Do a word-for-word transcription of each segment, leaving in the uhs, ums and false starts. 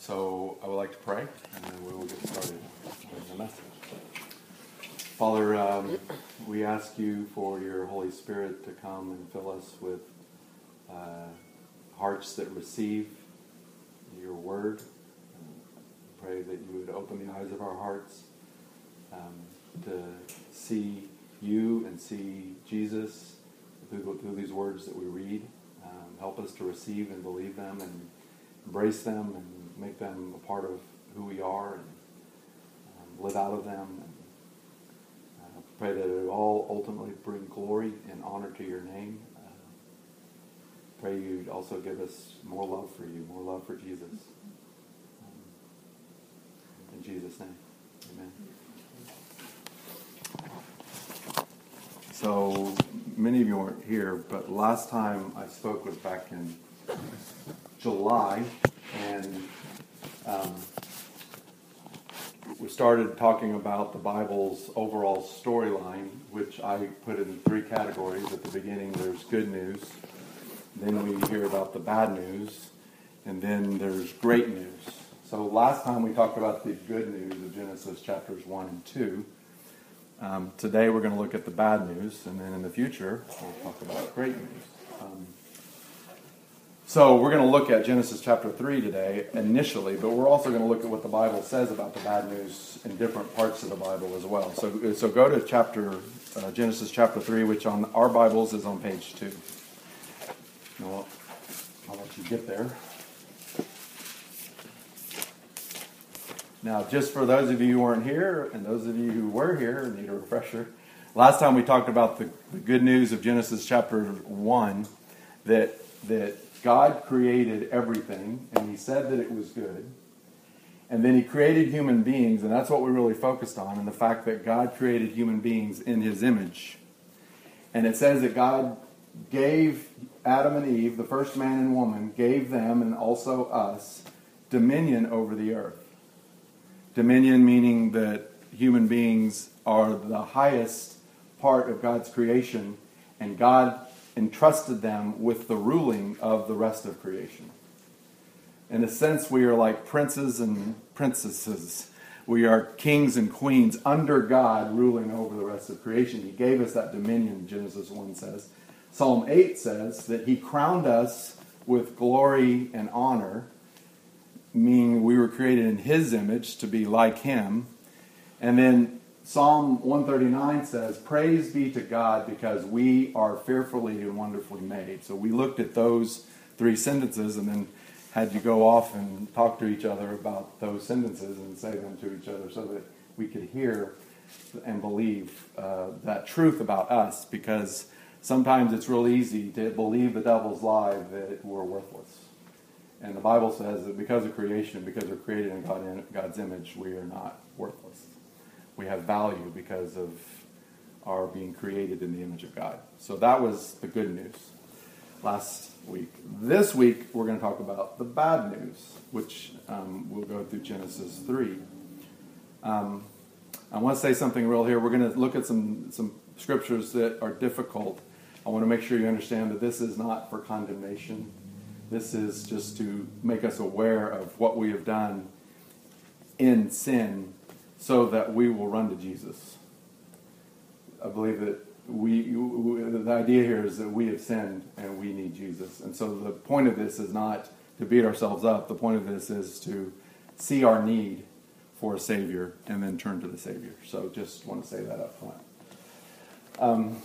So I would like to pray, and then we will get started with the message. Father, um, we ask you for your Holy Spirit to come and fill us with uh, hearts that receive your word. Uh, pray that you would open the eyes of our hearts um, to see you and see Jesus through, through these words that we read. Um, help us to receive and believe them and embrace them and make them a part of who we are and um, live out of them. And, uh, pray that it will all ultimately bring glory and honor to your name. Uh, pray you'd also give us more love for you, more love for Jesus. Um, in Jesus' name, amen. So many of you weren't here, but last time I spoke was back in July, and um, we started talking about the Bible's overall storyline, which I put in three categories. At the beginning, there's good news, then we hear about the bad news, and then there's great news. So last time we talked about the good news of Genesis chapters one and two. Um, today we're going to look at the bad news, and then in the future we'll talk about great news. Um, so we're going to look at Genesis chapter three today initially, but we're also going to look at what the Bible says about the bad news in different parts of the Bible as well. So, so go to chapter uh, Genesis chapter three, which on our Bibles is on page two. I'll, I'll let you get there. Now, just for those of you who weren't here, and those of you who were here and need a refresher, last time we talked about the, the good news of Genesis chapter one, that that God created everything, and he said that it was good. And then he created human beings, and that's what we really focused on, and the fact that God created human beings in his image. And it says that God gave Adam and Eve, the first man and woman, gave them, and also us, dominion over the earth. Dominion meaning that human beings are the highest part of God's creation, and God entrusted them with the ruling of the rest of creation. In a sense, we are like princes and princesses. We are kings and queens under God ruling over the rest of creation. He gave us that dominion, Genesis one says. Psalm eight says that he crowned us with glory and honor, meaning we were created in his image to be like him. And then Psalm one thirty-nine says, praise be to God because we are fearfully and wonderfully made. So we looked at those three sentences and then had to go off and talk to each other about those sentences and say them to each other so that we could hear and believe uh, that truth about us, because sometimes it's real easy to believe the devil's lie that we're worthless. And the Bible says that because of creation, because we're created in God, in God's image, we are not worthless. We have value because of our being created in the image of God. So that was the good news last week. This week, we're going to talk about the bad news, which um, we'll go through Genesis three. Um, I want to say something real here. We're going to look at some, some scriptures that are difficult. I want to make sure you understand that this is not for condemnation. This is just to make us aware of what we have done in sin so that we will run to Jesus. I believe that we, the idea here is that we have sinned and we need Jesus. And so the point of this is not to beat ourselves up. The point of this is to see our need for a Savior and then turn to the Savior. So just want to say that up front. Um,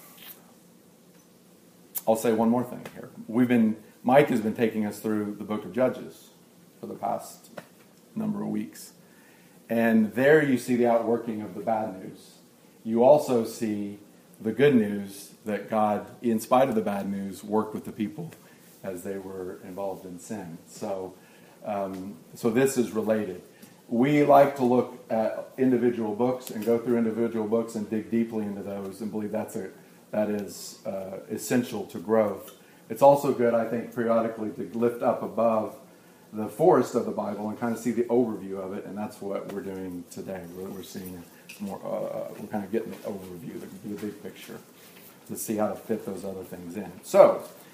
I'll say one more thing here. We've been... Mike has been taking us through the book of Judges for the past number of weeks. And there you see the outworking of the bad news. You also see the good news that God, in spite of the bad news, worked with the people as they were involved in sin. So, um, so this is related. We like to look at individual books and go through individual books and dig deeply into those and believe that's a, that is uh, essential to growth. It's also good, I think, periodically to lift up above the forest of the Bible and kind of see the overview of it, and that's what we're doing today. We're, we're seeing more. Uh, we're kind of getting the overview, the, the big picture, to see how to fit those other things in. So,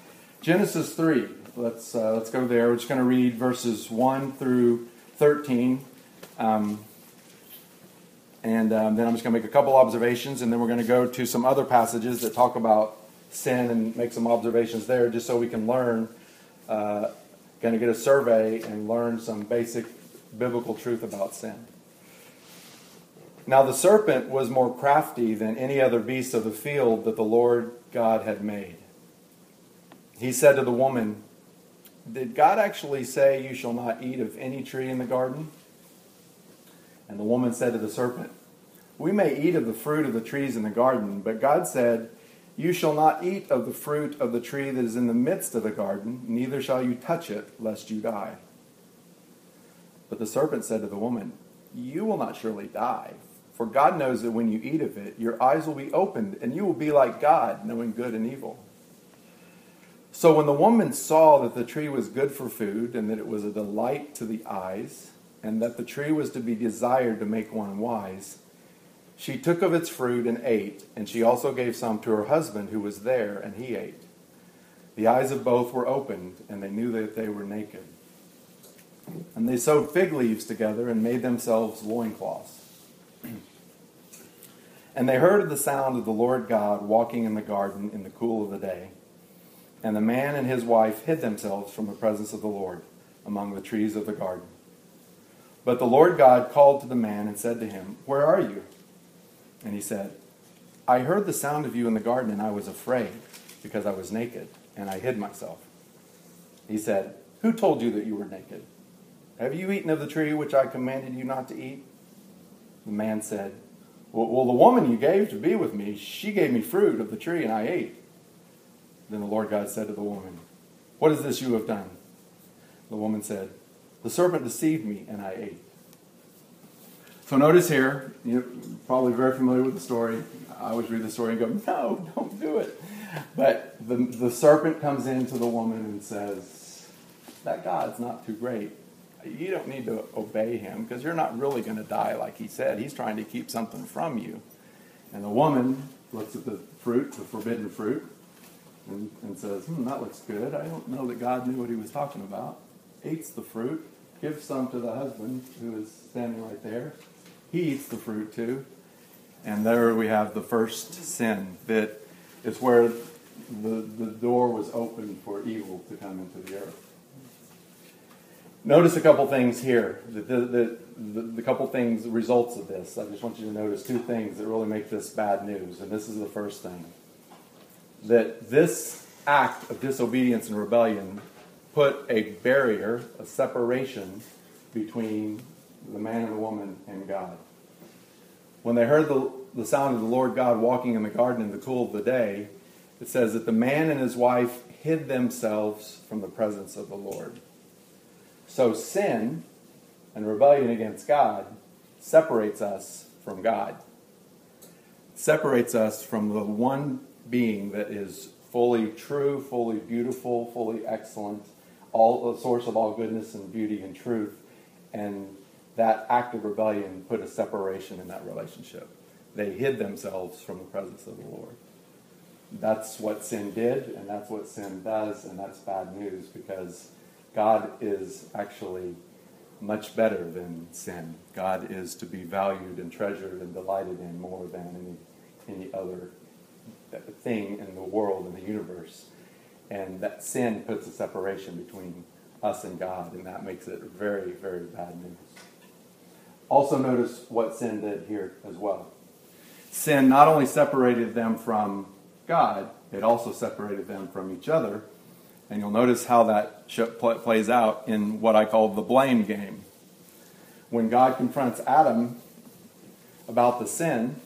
Genesis three. Let's uh, let's go there. We're just going to read verses one through thirteen. Um, and um, then I'm just going to make a couple observations, and then we're going to go to some other passages that talk about sin and make some observations there, just so we can learn, uh, going to get a survey and learn some basic biblical truth about sin. Now the serpent was more crafty than any other beast of the field that the Lord God had made. He said to the woman, "Did God actually say you shall not eat of any tree in the garden?" And the woman said to the serpent, "We may eat of the fruit of the trees in the garden, but God said, you shall not eat of the fruit of the tree that is in the midst of the garden, neither shall you touch it, lest you die." But the serpent said to the woman, "You will not surely die, for God knows that when you eat of it, your eyes will be opened, and you will be like God, knowing good and evil." So when the woman saw that the tree was good for food, and that it was a delight to the eyes, and that the tree was to be desired to make one wise, she took of its fruit and ate, and she also gave some to her husband who was there, and he ate. The eyes of both were opened, and they knew that they were naked. And they sewed fig leaves together and made themselves loincloths. And they heard the sound of the Lord God walking in the garden in the cool of the day. And the man and his wife hid themselves from the presence of the Lord among the trees of the garden. But the Lord God called to the man and said to him, "Where are you?" And he said, "I heard the sound of you in the garden, and I was afraid, because I was naked, and I hid myself." He said, "Who told you that you were naked? Have you eaten of the tree which I commanded you not to eat?" The man said, well, well, the woman you gave to be with me, she gave me fruit of the tree, and I ate." Then the Lord God said to the woman, "What is this you have done?" The woman said, "The serpent deceived me, and I ate." So notice here, you're probably very familiar with the story. I always read the story and go, "No, don't do it." But the, the serpent comes into the woman and says, "That God's not too great. You don't need to obey him, because you're not really going to die like he said. He's trying to keep something from you." And the woman looks at the fruit, the forbidden fruit, and, and says, hmm, "That looks good. I don't know that God knew what he was talking about." Eats the fruit, gives some to the husband who is standing right there. He eats the fruit too. And there we have the first sin, that is where the, the door was open for evil to come into the earth. Notice a couple things here. The, the, the, the couple things, results of this. I just want you to notice two things that really make this bad news. And this is the first thing. That this act of disobedience and rebellion put a barrier, a separation between the man and the woman and God. When they heard the, the sound of the Lord God walking in the garden in the cool of the day, it says that the man and his wife hid themselves from the presence of the Lord. So sin and rebellion against God separates us from God. Separates us from the one being that is fully true, fully beautiful, fully excellent, all the source of all goodness and beauty and truth. And that act of rebellion put a separation in that relationship. They hid themselves from the presence of the Lord. That's what sin did, and that's what sin does, and that's bad news, because God is actually much better than sin. God is to be valued and treasured and delighted in more than any, any other thing in the world, in the universe. And that sin puts a separation between us and God, and that makes it very, very bad news. Also notice what sin did here as well. Sin not only separated them from God, it also separated them from each other. And you'll notice how that plays out in what I call the blame game. When God confronts Adam about the sin,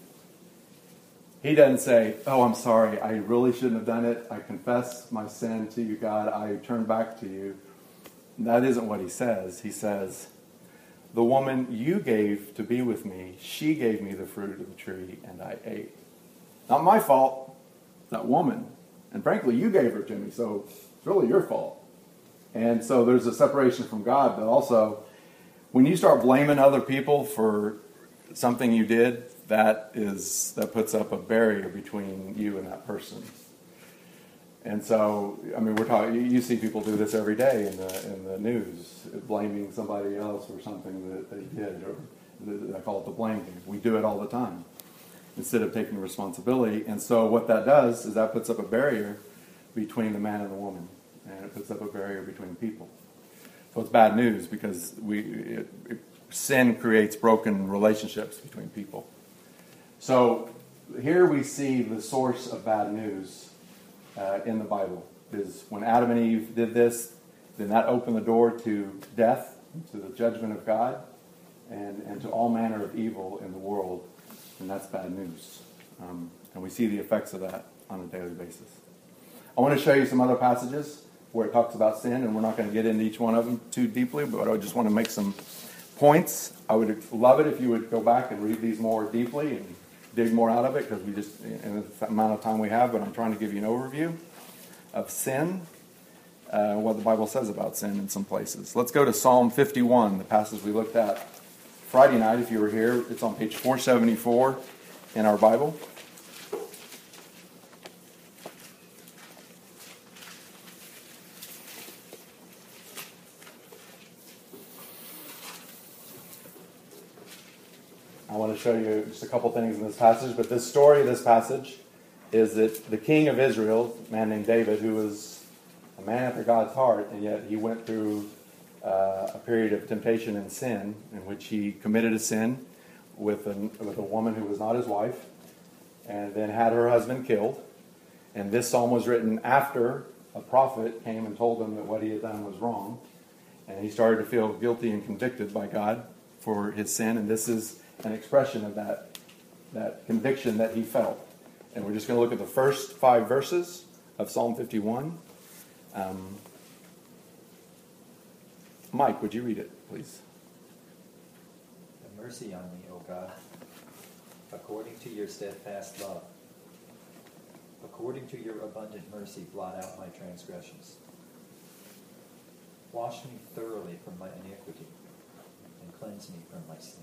he doesn't say, "Oh, I'm sorry, I really shouldn't have done it. I confess my sin to you, God. I turn back to you." That isn't what he says. He says, "The woman you gave to be with me, she gave me the fruit of the tree, and I ate." Not my fault, that woman. And frankly, you gave her to me, so it's really your fault. And so there's a separation from God, but also when you start blaming other people for something you did, that is that puts up a barrier between you and that person. And so, I mean, we're talking. You, you see people do this every day in the in the news, blaming somebody else for something that they did, or the, I call it the blame game. We do it all the time instead of taking responsibility. And so, what that does is that puts up a barrier between the man and the woman, and it puts up a barrier between people. So it's bad news because we it, it, sin creates broken relationships between people. So here we see the source of bad news. Uh, in the Bible is when Adam and Eve did this, then that opened the door to death, to the judgment of God, and, and to all manner of evil in the world, and that's bad news. Um, and we see the effects of that on a daily basis. I want to show you some other passages where it talks about sin, and we're not going to get into each one of them too deeply, but I just want to make some points. I would love it if you would go back and read these more deeply and dig more out of it, because we just, in the amount of time we have, but I'm trying to give you an overview of sin, uh, what the Bible says about sin in some places. Let's go to Psalm fifty-one, the passage we looked at Friday night. If you were here, it's on page four seventy-four in our Bible. I want to show you just a couple things in this passage, but this story of this passage is that the king of Israel, a man named David, who was a man after God's heart, and yet he went through uh, a period of temptation and sin in which he committed a sin with, an, with a woman who was not his wife, and then had her husband killed. And this psalm was written after a prophet came and told him that what he had done was wrong. And he started to feel guilty and convicted by God for his sin, and this is an expression of that, that conviction that he felt. And we're just going to look at the first five verses of Psalm fifty-one. Um, Mike, would you read it, please? Have mercy on me, O God, according to your steadfast love. According to your abundant mercy, blot out my transgressions. Wash me thoroughly from my iniquity, and cleanse me from my sin.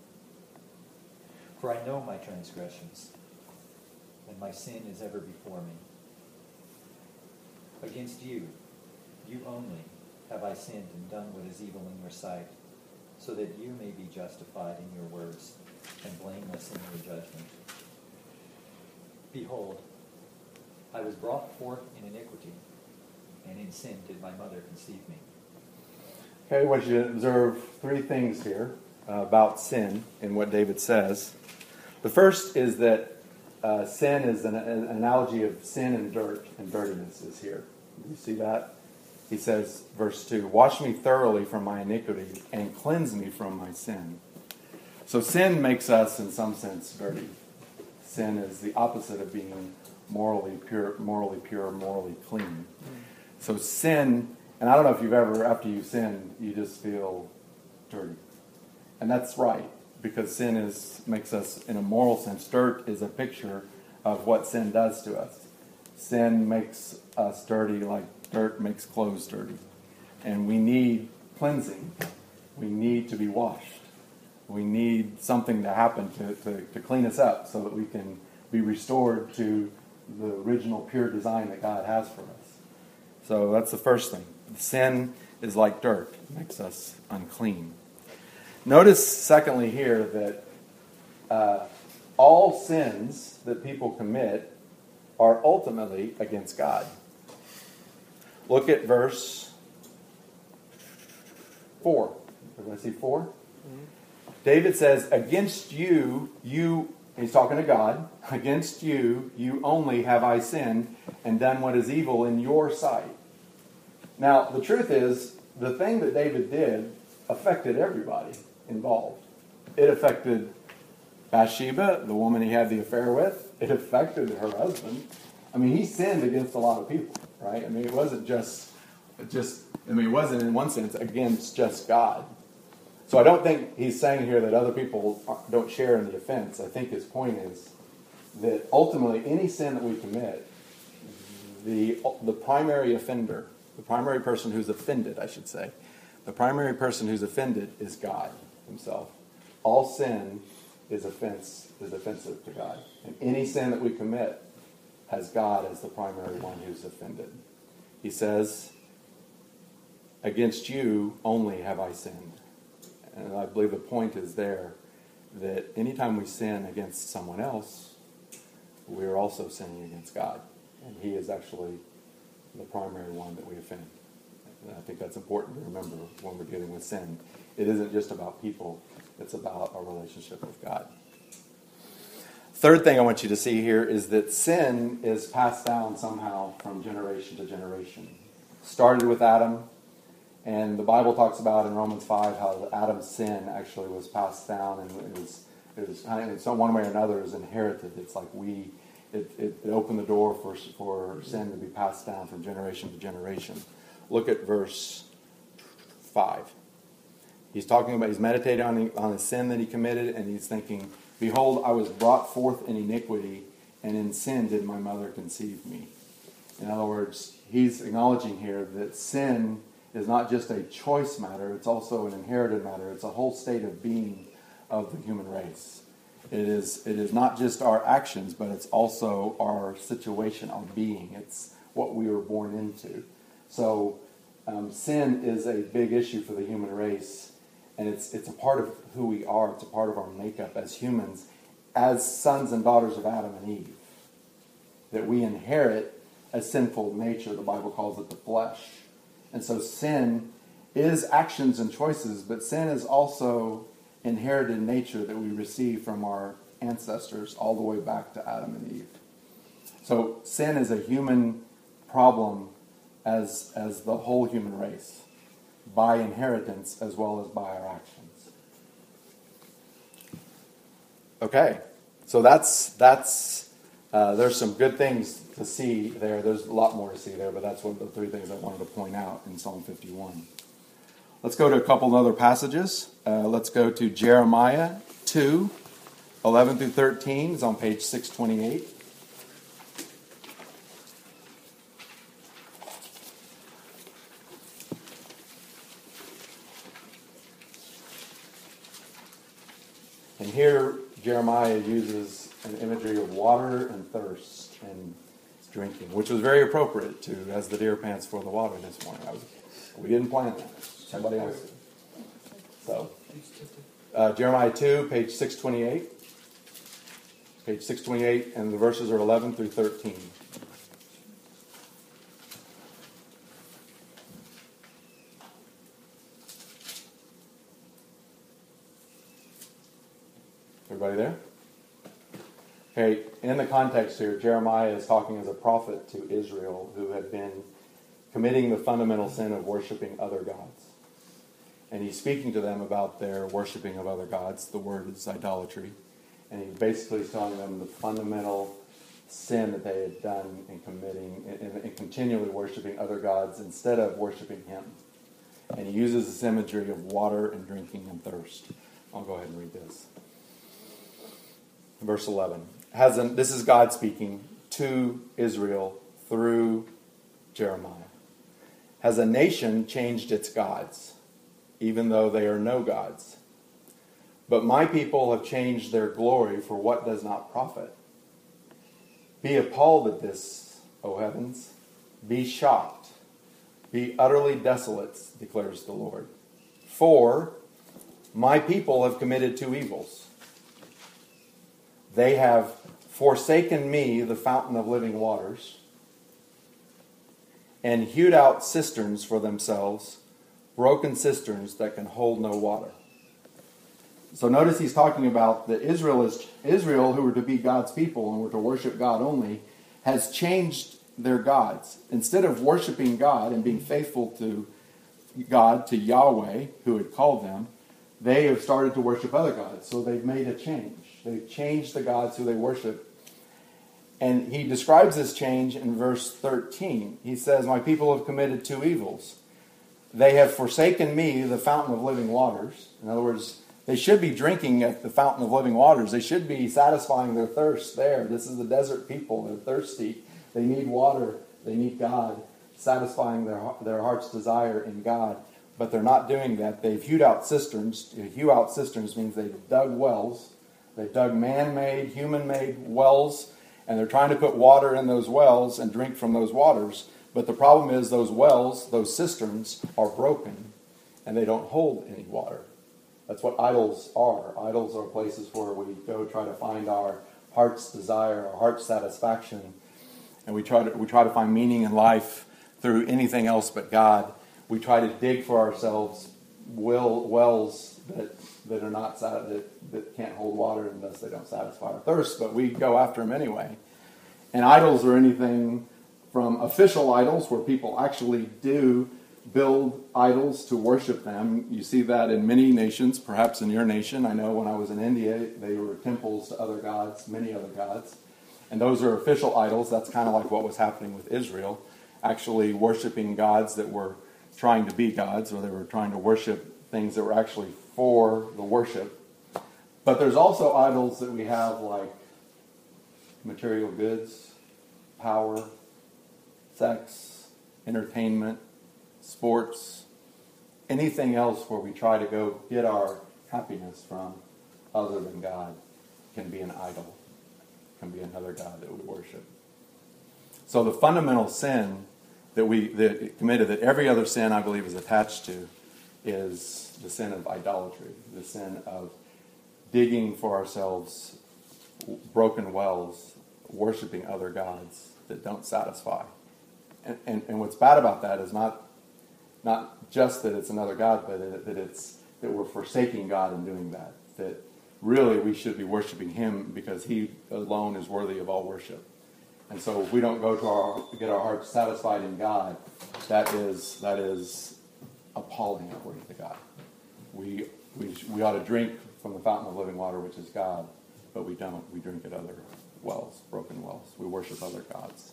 For I know my transgressions, and my sin is ever before me. Against you, you only, have I sinned and done what is evil in your sight, so that you may be justified in your words and blameless in your judgment. Behold, I was brought forth in iniquity, and in sin did my mother conceive me. Okay, I want you to observe three things here uh, about sin and what David says. The first is that uh, sin is an, an analogy of sin and dirt, and dirtiness is here. You see that? He says, verse two, wash me thoroughly from my iniquity and cleanse me from my sin. So sin makes us, in some sense, dirty. Sin is the opposite of being morally pure, morally pure, morally clean. So sin, and I don't know if you've ever, after you sin, you just feel dirty. And that's right, because sin is makes us, in a moral sense, dirt is a picture of what sin does to us. Sin makes us dirty like dirt makes clothes dirty. And we need cleansing. We need to be washed. We need something to happen to, to, to clean us up so that we can be restored to the original pure design that God has for us. So that's the first thing. Sin is like dirt. It makes us unclean. Notice, secondly, here that uh, all sins that people commit are ultimately against God. Look at verse four. Everybody see four? Mm-hmm. David says, against you, you, he's talking to God, against you, you only have I sinned and done what is evil in your sight. Now, the truth is, the thing that David did affected everybody involved. It affected Bathsheba, the woman he had the affair with. It affected her husband. I mean, he sinned against a lot of people, right? I mean, it wasn't just, just I mean, it wasn't in one sense against just God. So I don't think he's saying here that other people don't share in the offense. I think his point is that ultimately any sin that we commit, the the primary offender, the primary person who's offended, I should say, the primary person who's offended is God himself. All sin is offense is offensive to God. And any sin that we commit has God as the primary one who's offended. He says, against you only have I sinned. And I believe the point is there that anytime we sin against someone else, we're also sinning against God. And he is actually the primary one that we offend. And I think that's important to remember when we're dealing with sin. It isn't just about people, it's about our relationship with God. Third thing I want you to see here is that sin is passed down somehow from generation to generation. Started with Adam, and the Bible talks about in Romans five how Adam's sin actually was passed down, and it was it was kind of, in some one way or another is inherited. It's like we it, it, it opened the door for for sin to be passed down from generation to generation. Look at verse five. He's talking about he's meditating on the, on the sin that he committed, and he's thinking, behold, I was brought forth in iniquity, and in sin did my mother conceive me. In other words, he's acknowledging here that sin is not just a choice matter, it's also an inherited matter. It's a whole state of being of the human race. It is, it is not just our actions, but it's also our situation, our being. It's what we were born into. So um, sin is a big issue for the human race. And it's it's a part of who we are. It's a part of our makeup as humans, as sons and daughters of Adam and Eve. That we inherit a sinful nature. The Bible calls it the flesh. And so sin is actions and choices, but sin is also inherited nature that we receive from our ancestors all the way back to Adam and Eve. So sin is a human problem as, as the whole human race, by inheritance as well as by our actions. Okay, so that's that's uh, there's some good things to see there. There's a lot more to see there, but that's one of the three things I wanted to point out in Psalm fifty-one. Let's go to a couple of other passages. Uh, let's go to Jeremiah two, eleven through thirteen. It's on page six twenty-eight. And here, Jeremiah uses an imagery of water and thirst and drinking, which was very appropriate to, as the deer pants for the water this morning. I was, we didn't plan that. Somebody else did. So, uh, Jeremiah two, page six twenty-eight. Page six twenty-eight, and the verses are eleven through thirteen. Everybody there? Okay, in the context here, Jeremiah is talking as a prophet to Israel who had been committing the fundamental sin of worshiping other gods. And he's speaking to them about their worshiping of other gods. The word is idolatry. And he basically is telling them the fundamental sin that they had done in committing and, and continually worshiping other gods instead of worshiping him. And he uses this imagery of water and drinking and thirst. I'll go ahead and read this. Verse eleven. Has an, this is God speaking to Israel through Jeremiah. Has a nation changed its gods, even though they are no gods? But my people have changed their glory for what does not profit. Be appalled at this, O heavens. Be shocked. Be utterly desolate, declares the Lord. For my people have committed two evils. They have forsaken me, the fountain of living waters, and hewed out cisterns for themselves, broken cisterns that can hold no water. So notice he's talking about that Israel is Israel, who were to be God's people and were to worship God only, has changed their gods. Instead of worshiping God and being faithful to God, to Yahweh, who had called them, they have started to worship other gods. So they've made a change. They've changed the gods who they worship. And he describes this change in verse thirteen. He says, my people have committed two evils. They have forsaken me, the fountain of living waters. In other words, they should be drinking at the fountain of living waters. They should be satisfying their thirst there. This is the desert people. They're thirsty. They need water. They need God, satisfying their, their heart's desire in God. But they're not doing that. They've hewed out cisterns. To hew out cisterns means they've dug wells. They've dug man-made, human-made wells, And they're trying to put water in those wells and drink from those waters. But the problem is those wells, those cisterns, are broken and they don't hold any water. That's what idols are. Idols are places where we go try to find our heart's desire, our heart's satisfaction. And we try to we try to find meaning in life through anything else but God. We try to dig for ourselves well, wells that that are not that, that can't hold water, and thus they don't satisfy our thirst. But we go after them anyway. And idols are anything from official idols, where people actually do build idols to worship them. You see that in many nations, perhaps in your nation. I know when I was in India, they were temples to other gods, many other gods. And those are official idols. That's kind of like what was happening with Israel, actually worshiping gods that were trying to be gods, or they were trying to worship things that were actually for the worship. But there's also idols that we have, like material goods, power, sex, entertainment, sports, anything else where we try to go get our happiness from other than God can be an idol, can be another God that we worship. So the fundamental sin that we that committed, that every other sin I believe is attached to, is the sin of idolatry, the sin of digging for ourselves broken wells, worshiping other gods that don't satisfy. And, and, and what's bad about that is not not just that it's another God, but that, that it's that we're forsaking God in doing that. That really we should be worshiping Him because He alone is worthy of all worship. And so if we don't go to our get our hearts satisfied in God, that is that is appalling according to God. We we we ought to drink from the fountain of living water, which is God, but we don't. We drink at other wells, broken wells. We worship other gods.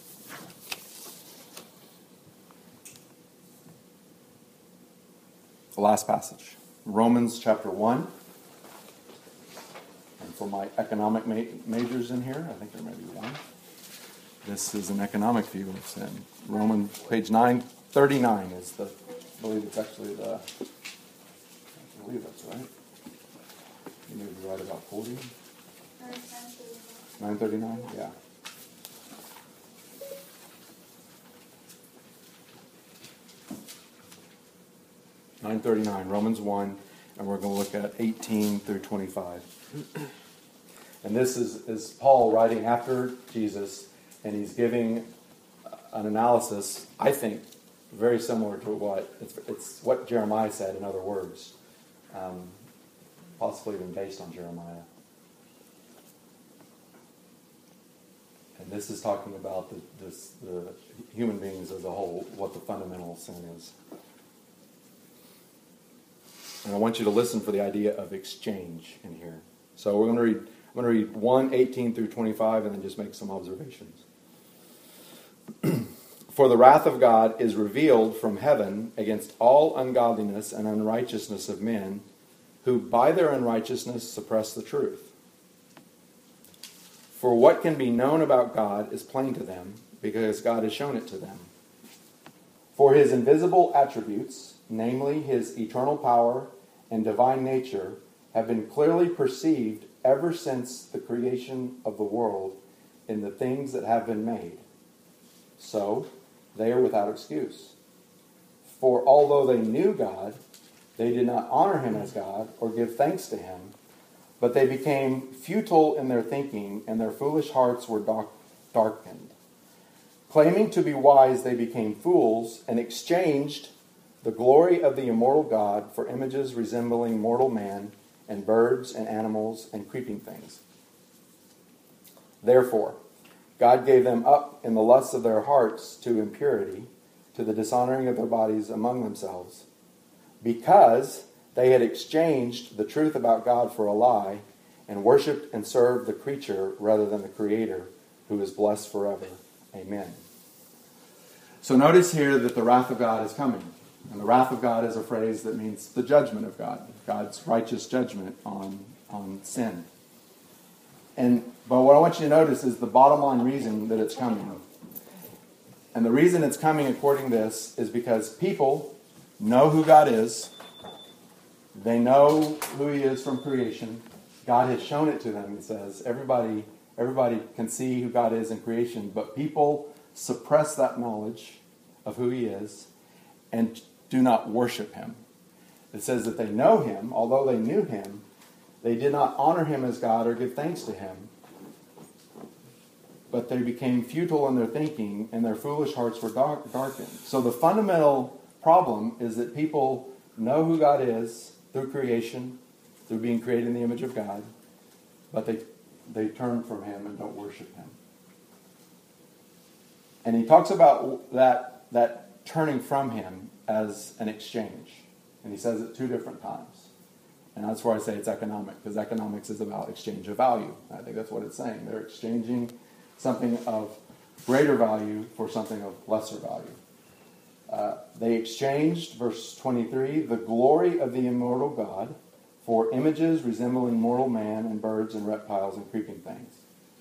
The last passage, Romans chapter one. And for my economic ma- majors in here, I think there may be one. This is an economic view of sin. Romans, page nine thirty-nine is the, I believe it's actually the, I believe that's right. You may be right about forty. nine thirty-nine, yeah. nine thirty-nine, Romans one, and we're going to look at eighteen through twenty-five. And this is, is Paul writing after Jesus, and he's giving an analysis, I think, very similar to what, it's, it's what Jeremiah said, in other words, um, possibly even based on Jeremiah. And this is talking about the, this, the human beings as a whole, what the fundamental sin is. And I want you to listen for the idea of exchange in here. So we're going to read, I'm going to read one, eighteen through twenty-five, and then just make some observations. For the wrath of God is revealed from heaven against all ungodliness and unrighteousness of men, who by their unrighteousness suppress the truth. For what can be known about God is plain to them, because God has shown it to them. For His invisible attributes, namely His eternal power and divine nature, have been clearly perceived ever since the creation of the world in the things that have been made. So, they are without excuse. For although they knew God, they did not honor Him as God or give thanks to Him, but they became futile in their thinking, and their foolish hearts were dark, darkened. Claiming to be wise, they became fools and exchanged the glory of the immortal God for images resembling mortal man and birds and animals and creeping things. Therefore, God gave them up in the lusts of their hearts to impurity, to the dishonoring of their bodies among themselves, because they had exchanged the truth about God for a lie, and worshipped and served the creature rather than the Creator, who is blessed forever. Amen. So notice here that the wrath of God is coming. And the wrath of God is a phrase that means the judgment of God, God's righteous judgment on, on sin. And but what I want you to notice is the bottom line reason that it's coming. And the reason it's coming according to this is because people know who God is. They know who He is from creation. God has shown it to them, He says. Everybody, Everybody can see who God is in creation, but people suppress that knowledge of who he is and do not worship him. It says that they know him, although they knew him, they did not honor him as God or give thanks to him. But they became futile in their thinking, and their foolish hearts were dark, darkened. So the fundamental problem is that people know who God is through creation, through being created in the image of God, but they, they turn from him and don't worship him. And he talks about that, that turning from him as an exchange. And he says it two different times. And that's why I say it's economic, because economics is about exchange of value. I think that's what it's saying. They're exchanging something of greater value for something of lesser value. Uh, they exchanged, verse twenty-three, the glory of the immortal God for images resembling mortal man and birds and reptiles and creeping things.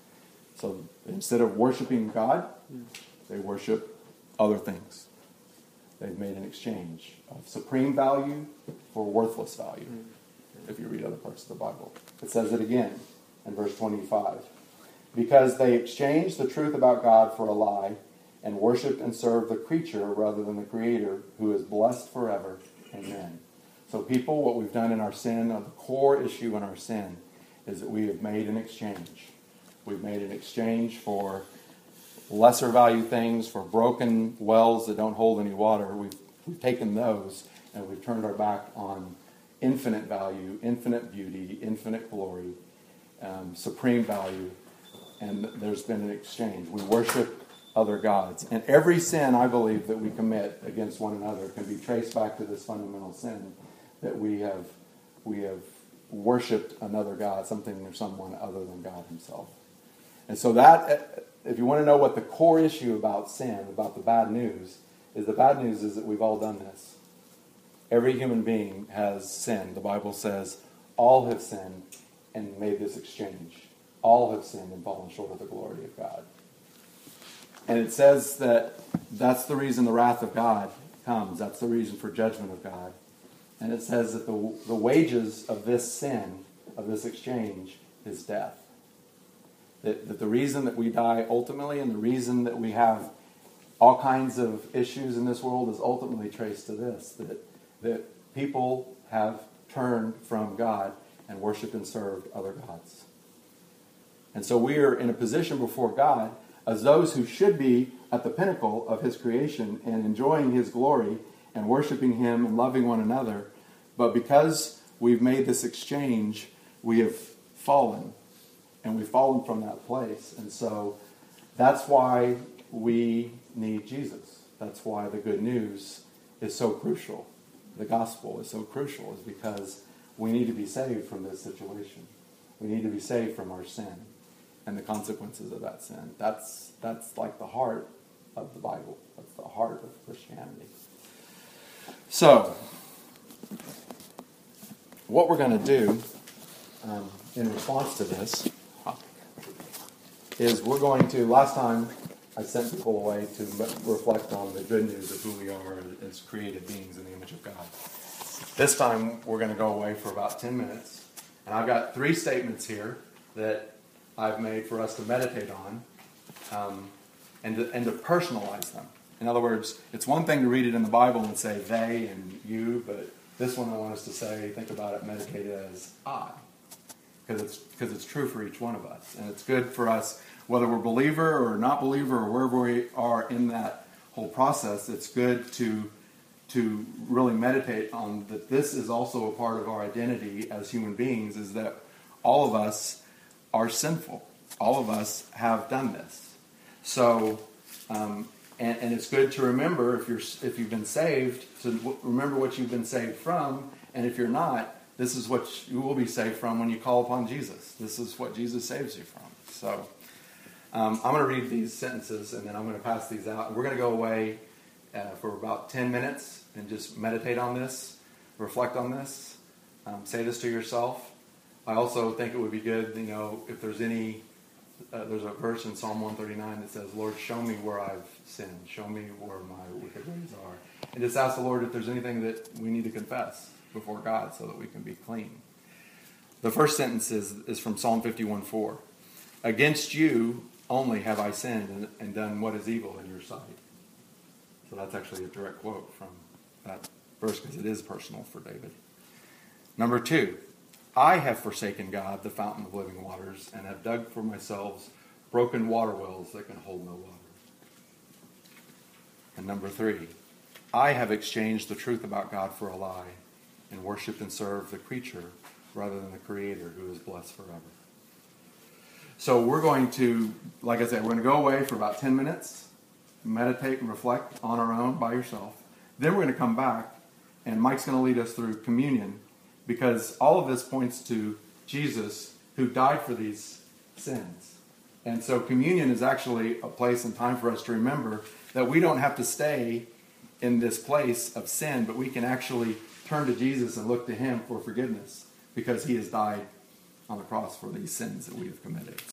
So instead of worshiping God, they worship other things. They've made an exchange of supreme value for worthless value. If you read other parts of the Bible, it says it again in verse twenty-five. Because they exchanged the truth about God for a lie and worshipped and served the creature rather than the Creator, who is blessed forever. Amen. So people, what we've done in our sin, the core issue in our sin, is that we have made an exchange. We've made an exchange for lesser value things, for broken wells that don't hold any water. We've, we've taken those and we've turned our back on infinite value, infinite beauty, infinite glory, um, supreme value. And there's been an exchange. We worship other gods. And every sin, I believe, that we commit against one another can be traced back to this fundamental sin, that we have we have worshipped another god, something or someone other than God himself. And so that, if you want to know what the core issue about sin, about the bad news, is the bad news is that we've all done this. Every human being has sinned. The Bible says all have sinned and made this exchange. All have sinned and fallen short of the glory of God. And it says that that's the reason the wrath of God comes. That's the reason for judgment of God. And it says that the, the wages of this sin, of this exchange, is death. That, that the reason that we die ultimately and the reason that we have all kinds of issues in this world is ultimately traced to this. That, that people have turned from God and worshiped and served other gods. And so we are in a position before God as those who should be at the pinnacle of his creation and enjoying his glory and worshiping him and loving one another. But because we've made this exchange, we have fallen. And we've fallen from that place. And so that's why we need Jesus. That's why the good news is so crucial. The gospel is so crucial, is because we need to be saved from this situation. We need to be saved from our sin and the consequences of that sin. That's that's like the heart of the Bible. That's the heart of Christianity. So, what we're going to do um, in response to this is we're going to, last time I sent people away to reflect on the good news of who we are as created beings in the image of God. This time we're going to go away for about ten minutes. And I've got three statements here that I've made for us to meditate on um, and, to, and to personalize them. In other words, it's one thing to read it in the Bible and say they and you, but this one I want us to say, think about it, meditate it as I. Because it's, because it's true for each one of us. And it's good for us, whether we're believer or not believer or wherever we are in that whole process, it's good to, to really meditate on that this is also a part of our identity as human beings, is that all of us are sinful. All of us have done this. So, um, and, and it's good to remember, if you're if you've been saved, to w- remember what you've been saved from, and if you're not, this is what you will be saved from when you call upon Jesus. This is what Jesus saves you from. So, um, I'm going to read these sentences, and then I'm going to pass these out. We're going to go away uh, for about ten minutes and just meditate on this, reflect on this, um, say this to yourself. I also think it would be good, you know, if there's any, uh, there's a verse in Psalm one thirty-nine that says, Lord, show me where I've sinned. Show me where my wicked ways are. And just ask the Lord if there's anything that we need to confess before God so that we can be clean. The first sentence is, is from Psalm fifty-one four. Against you only have I sinned and, and done what is evil in your sight. So that's actually a direct quote from that verse because it is personal for David. Number two, I have forsaken God, the fountain of living waters, and have dug for myself broken water wells that can hold no water. And number three, I have exchanged the truth about God for a lie and worshipped and served the creature rather than the Creator who is blessed forever. So we're going to, like I said, we're going to go away for about ten minutes, meditate and reflect on our own by yourself. Then we're going to come back, and Mike's going to lead us through communion, because all of this points to Jesus who died for these sins. And so communion is actually a place and time for us to remember that we don't have to stay in this place of sin, but we can actually turn to Jesus and look to him for forgiveness because he has died on the cross for these sins that we have committed.